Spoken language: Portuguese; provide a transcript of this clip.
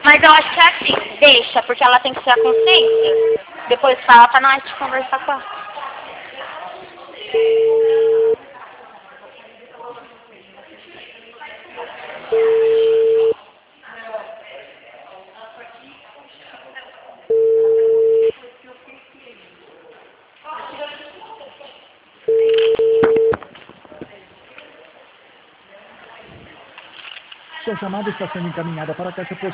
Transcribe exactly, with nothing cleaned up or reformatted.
Mas eu acho que é assim, deixa, porque ela tem que ter a consciência. Depois fala pra nós de conversar com ela. Sua chamada está sendo encaminhada para a caixa postal.